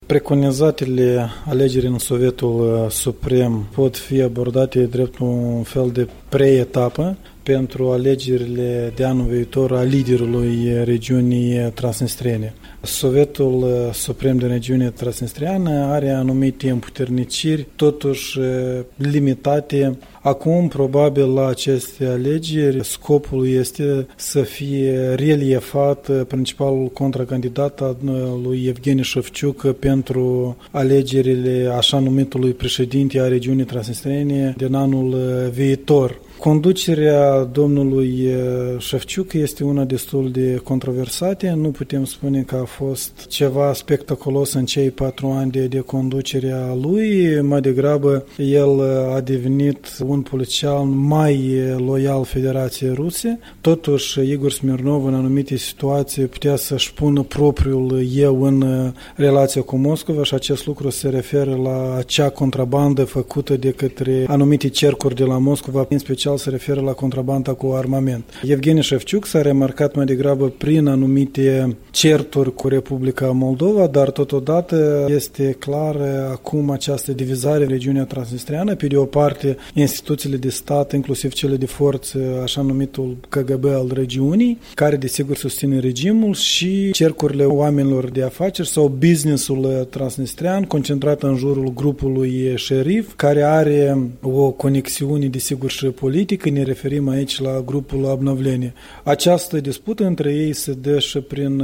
Preconizatele alegeri în Sovietul Suprem pot fi abordate drept un fel de preetapă pentru alegerile de anul viitor a liderului regiunii transnistriene. Sovietul Suprem de regiune transnistriană are anumite împuterniciri, totuși limitate. Acum, probabil, la aceste alegeri, scopul este să fie reliefat principalul contracandidat al lui Evgeni Șefciuc pentru alegerile așa numitului președinte a regiunii transnistriene din anul viitor. Conducerea domnului Șefciuc este una destul de controversată. Nu putem spune că a fost ceva spectaculos în cei 4 ani de conducere a lui. Mai degrabă, el a devenit un politician mai loial Federației Ruse. Totuși, Igor Smirnov, în anumite situații, putea să-și pună propriul eu în relația cu Moscova și acest lucru se referă la acea contrabandă făcută de către anumite cercuri de la Moscova, în special se referă la contrabanda cu armament. Evgeni Șefciuc s-a remarcat mai degrabă prin anumite certuri cu Republica Moldova, dar totodată este clar acum această divizare în regiunea transnistriană. Pe de o parte, instituțiile de stat, inclusiv cele de forță, așa numitul KGB al regiunii, care desigur susține regimul, și cercurile oamenilor de afaceri sau businessul transnistrian concentrat în jurul grupului Șerif, care are o conexiune desigur și politică. Ne referim aici la grupul Obnovlenie. Această dispută între ei se dă și prin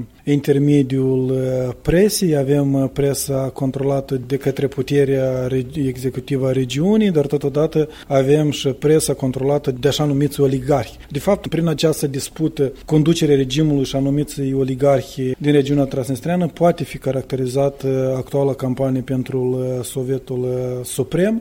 intermediul presei. Avem presa controlată de către puterea executivă a regiunii, dar totodată avem și presa controlată de așa numiți oligarhi. De fapt, prin această dispută, conducerea regimului și anumiți oligarhi din regiunea transnistriană poate fi caracterizată actuala campanie pentru Sovietul Suprem.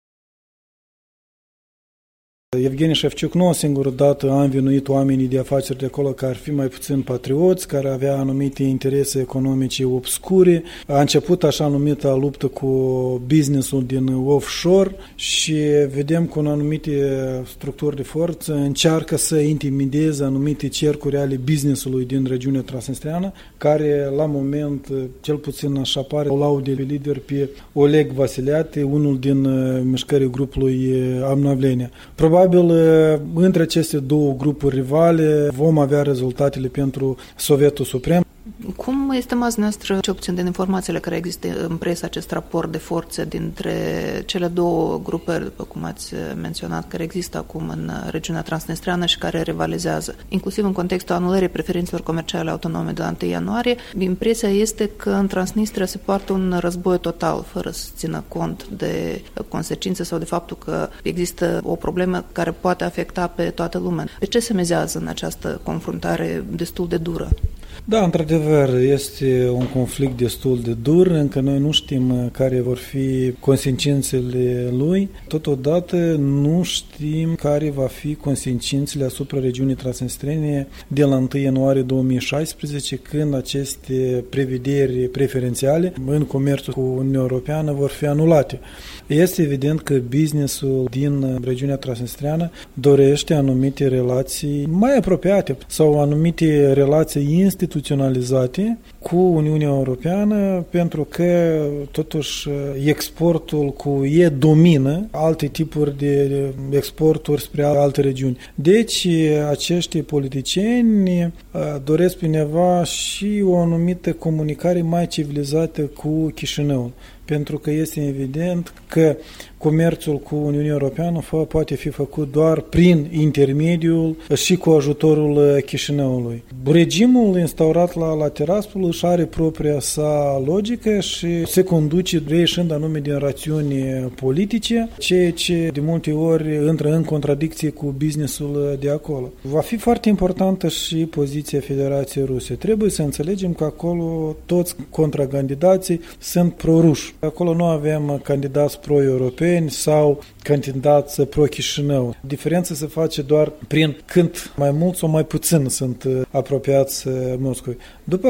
Evgeni Șefciuc nu o singură dată a învinuit oamenii de afaceri de acolo că ar fi mai puțin patrioți, care avea anumite interese economice obscure. A început așa numită luptă cu businessul din offshore și vedem că în anumite structuri de forță încearcă să intimideze anumite cercuri ale businessului din regiunea transnistriană, care la moment, cel puțin așa pare, o laude pe lider pe Oleg Vasiliate, unul din mișcării grupului Obnovlenie. Probabil, între aceste două grupuri rivale vom avea rezultatele pentru Sovietul Suprem. Cum estimați noastră, ce puțin din informațiile care există în presă, acest raport de forțe dintre cele două grupări, după cum ați menționat, care există acum în regiunea transnistriană și care rivalizează, inclusiv în contextul anulării preferințelor comerciale autonome de la 1 ianuarie, impresia este că în Transnistria se poartă un război total, fără să țină cont de consecințe sau de faptul că există o problemă care poate afecta pe toată lumea. Pe ce se mizează în această confruntare destul de dură? Da, într-adevăr, este un conflict destul de dur, încă noi nu știm care vor fi consecințele lui, totodată nu știm care va fi consecințele asupra regiunii transnistriene de la 1 ianuarie 2016, când aceste prevederi preferențiale în comerțul cu Uniunea Europeană vor fi anulate. Este evident că businessul din regiunea transnistriană dorește anumite relații mai apropiate sau anumite relații instituționalizate cu Uniunea Europeană, pentru că totuși exportul cu ei domină alte tipuri de exporturi spre alte regiuni. Deci acești politicieni doresc pe undeva și o anumită comunicare mai civilizată cu Chișinăul, pentru că este evident că comerțul cu Uniunea Europeană poate fi făcut doar prin intermediul și cu ajutorul Chișinăului. Regimul instaurat la Tiraspol își are propria sa logică și se conduce reieșind anume din rațiuni politice, ceea ce de multe ori intră în contradicție cu businessul de acolo. Va fi foarte importantă și poziția Federației Ruse. Trebuie să înțelegem că acolo toți contracandidații sunt pro-ruși. Acolo nu avem candidați pro-europeni sau candidați pro-Chișinău. Diferența se face doar prin când mai mult sau mai puțin sunt apropiați Moscovei. După câte se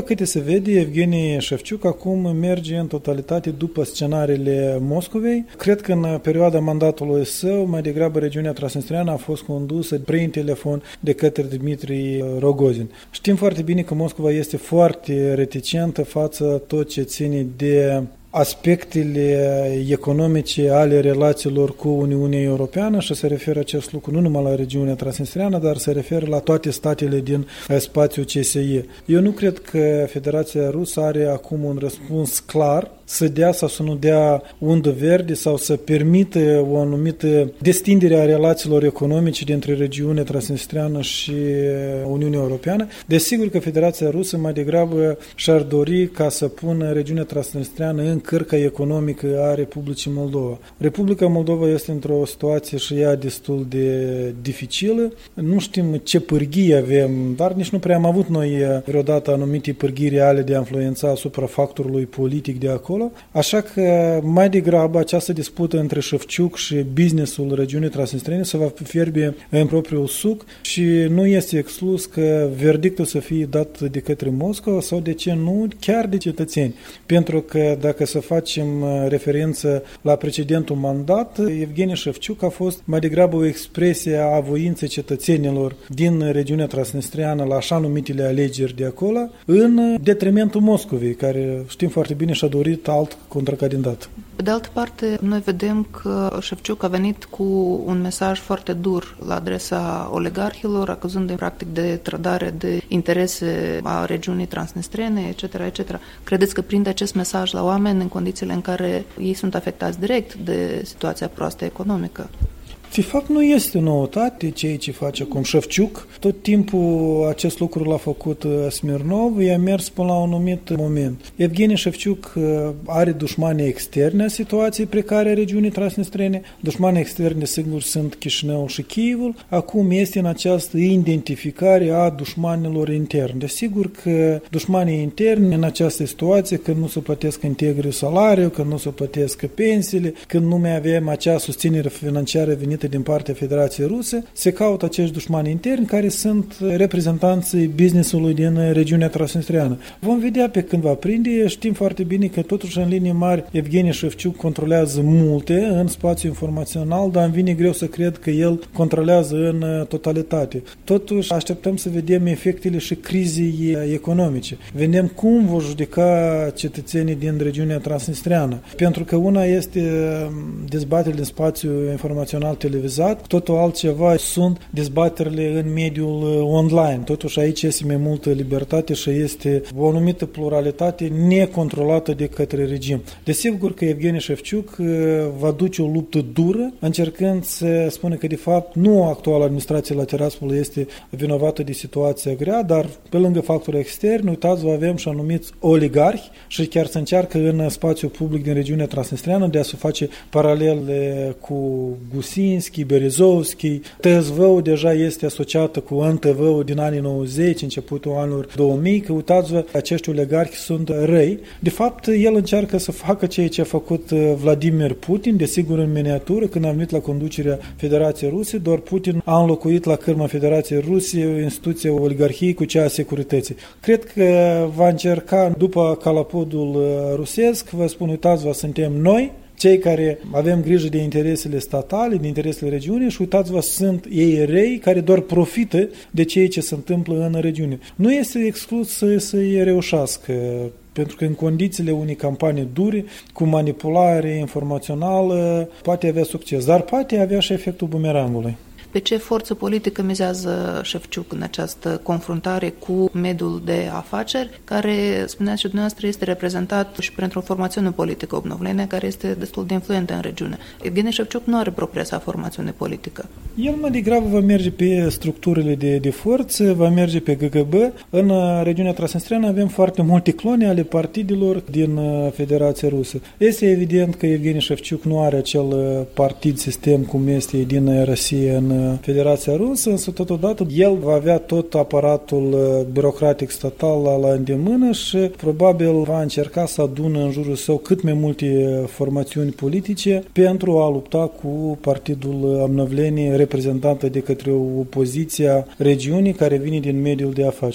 vede, Evgeni Șefciuc acum merge în totalitate după scenariile Moscovei. Cred că în perioada mandatului său, mai degrabă regiunea transnistreană a fost condusă prin telefon de către Dmitri Rogozin. Știm foarte bine că Moscova este foarte reticentă față tot ce ține de aspectele economice ale relațiilor cu Uniunea Europeană și se referă acest lucru nu numai la regiunea transnistreană, dar se referă la toate statele din spațiul CSE. Eu nu cred că Federația Rusă are acum un răspuns clar să dea sau să nu dea undă verde sau să permită o anumită destindere a relațiilor economice dintre regiunea transnistreană și Uniunea Europeană. Desigur că Federația Rusă mai degrabă și-ar dori ca să pună regiunea transnistreană în cărca economică a Republicii Moldova. Republica Moldova este într-o situație și ea destul de dificilă. Nu știm ce pârghii avem, dar nici nu prea am avut noi vreodată anumite pârghii reale de a influența asupra factorului politic de acolo. Așa că mai degrabă această dispută între Șefciuc și businessul regiunii transnistrene se va fierbe în propriul suc și nu este exclus că verdictul să fie dat de către Moscova sau, de ce nu, chiar de cetățeni. Pentru că dacă să facem referință la precedentul mandat, Evgeni Șefciuc a fost mai degrabă o expresie a voinței cetățenilor din regiunea transnistreană la așa numitele alegeri de acolo, în detrimentul Moscovei, care știm foarte bine și-a dorit alt contracandidat. Pe de altă parte, noi vedem că Șefciuc a venit cu un mesaj foarte dur la adresa oligarhilor, acuzând practic de trădare de interese a regiunii transnistrene, etc., etc. Credeți că prinde acest mesaj la oameni în condițiile în care ei sunt afectați direct de situația proastă economică? De fapt, nu este o noutate ceea ce face acum Șefciuc. Tot timpul acest lucru l-a făcut Smirnov, i-a mers până la un anumit moment. Evgeni Șefciuc are dușmani externe a situației precare a regiunii transnistrene. Dușmanii externe, sigur, sunt Chișinău și Kievul. Acum este în această identificare a dușmanilor interni. Desigur că dușmanii interni în această situație, când nu se plătesc integri salariul, când nu se plătesc pensiile, când nu mai avem acea susținere financiară venită din partea Federației Ruse, se caută acești dușmani interni care sunt reprezentanții business-ului din regiunea transnistreană. Vom vedea pe când va prinde, știm foarte bine că totuși în linii mari Evgeni Șefciuc controlează multe în spațiul informațional, dar îmi vine greu să cred că el controlează în totalitate. Totuși așteptăm să vedem efectele și crizei economice. Vedem cum vor judeca cetățenii din regiunea transnistreană. Pentru că una este dezbaterile din spațiul informațional televizat, totul altceva sunt dezbaterile în mediul online. Totuși aici este mai multă libertate și este o anumită pluralitate necontrolată de către regim. Desigur că Evgeni Șefciuc va duce o luptă dură, încercând să spună că de fapt nu actuala administrație la Tiraspol este vinovată de situația grea, dar pe lângă factori externi, uitați-vă, avem și anumiți oligarhi și chiar se încearcă în spațiul public din regiunea transnistreană de a se face paralele cu Gusinski, Berezovski. TSV-ul deja este asociată cu NTV-ul din anii 90, începutul anilor 2000, că uitați-vă, acești oligarhi sunt răi. De fapt, el încearcă să facă ceea ce a făcut Vladimir Putin, desigur în miniatură, când a venit la conducerea Federației Ruse, doar Putin a înlocuit la cârma Federației Ruse instituția oligarhiei cu cea a securității. Cred că va încerca, după calapodul rusesc, vă spun, uitați-vă, suntem noi, cei care avem grijă de interesele statale, de interesele regiunii și uitați-vă, sunt ei rei care doar profită de ceea ce se întâmplă în regiune. Nu este exclus să-i reușească, pentru că în condițiile unei campanii dure, cu manipulare informațională, poate avea succes, dar poate avea și efectul bumerangului. Pe ce forță politică mizează Șefciuc în această confruntare cu mediul de afaceri, care, spuneați și dumneavoastră, este reprezentat și printr-o formațiune politică obnovlene, care este destul de influentă în regiune. Evgeni Șefciuc nu are propria sa formațiune politică. El mai degrabă va merge pe structurile de forță, va merge pe GGB. În regiunea transnistreană avem foarte multe clone ale partidelor din Federația Rusă. Este evident că Evgeni Șefciuc nu are acel partid sistem cum este din Rusia în Federația Rusă, însă totodată el va avea tot aparatul birocratic statal la îndemână și probabil va încerca să adună în jurul său cât mai multe formațiuni politice pentru a lupta cu partidul Obnovlenie reprezentată de către opoziția regiunii care vine din mediul de afaceri.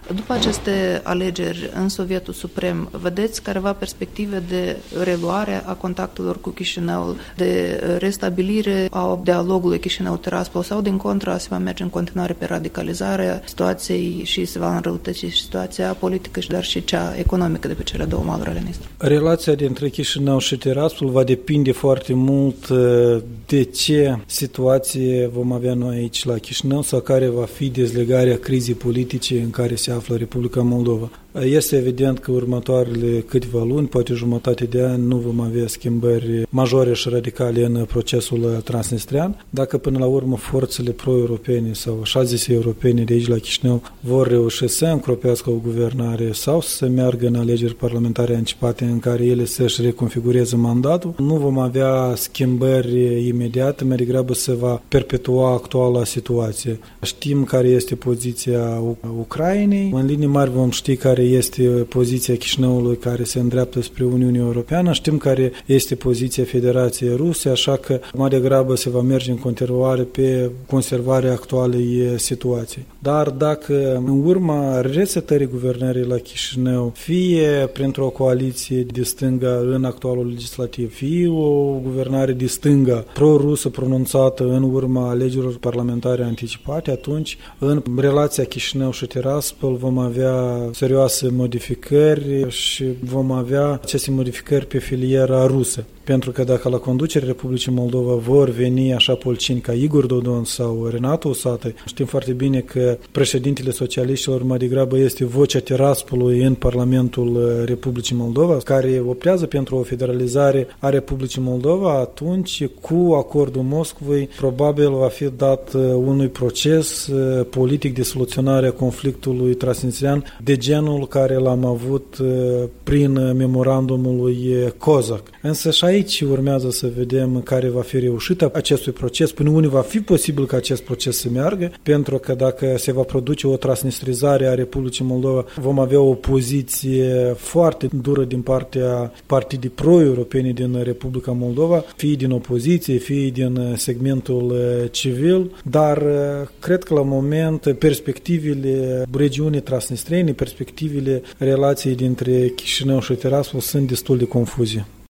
După aceste alegeri în Sovietul Suprem, vedeți careva perspective de reluare a contactelor cu Chișinăul, de restabilire a dialogului Chișinău-Tiraspol sau, din contră, se va merge în continuare pe radicalizarea situației și se va înrăutăți situația politică, dar și cea economică de pe cele două maluri ale Nistrului? Relația dintre Chișinău și Tiraspol va depinde foarte mult de ce situație vom avea noi aici la Chișinău sau care va fi dezlegarea crizei politice în care se află Republica Moldova. Este evident că următoarele câteva luni, poate jumătate de an, nu vom avea schimbări majore și radicale în procesul transnistrian. Dacă până la urmă forțele pro-europene sau așa zise europene de aici la Chișinău vor reuși să încropească o guvernare sau să meargă în alegeri parlamentare anticipate în care ele să-și reconfigureze mandatul, nu vom avea schimbări imediate, mai degrabă se va perpetua actuala situație. Știm care este poziția Ucrainei, în linii mari vom ști care este poziția Chișinăului care se îndreaptă spre Uniunea Europeană, știm care este poziția Federației Ruse, așa că mai degrabă se va merge în continuare pe conservarea actualei situații. Dar dacă în urma resetării guvernării la Chișinău, fie printr-o coaliție de stânga în actualul legislativ, fie o guvernare de stânga pro-rusă pronunțată în urma alegerilor parlamentare anticipate, atunci în relația Chișinău și Tiraspol vom avea serioase modificări și vom avea aceste modificări pe filiera rusă. Pentru că dacă la conducerea Republicii Moldova vor veni așa polcini ca Igor Dodon sau Renato Usată, știm foarte bine că președintele socialiștilor mai degrabă este vocea Tiraspolului în Parlamentul Republicii Moldova, care optează pentru o federalizare a Republicii Moldova, atunci cu acordul Moscovei probabil va fi dat unui proces politic de soluționare a conflictului transnistrian de genul care l-am avut prin memorandumul lui Kozak. Însă și aici urmează să vedem care va fi reușită acestui proces, până unde va fi posibil ca acest proces să meargă, pentru că dacă se va produce o transnistrizare a Republicii Moldova, vom avea o poziție foarte dură din partea partidii pro-europene din Republica Moldova, fie din opoziție, fie din segmentul civil, dar cred că la moment perspectivele regiunii transnistrene, perspectivele relației dintre Chișinău și Tiraspol sunt destul de confuze.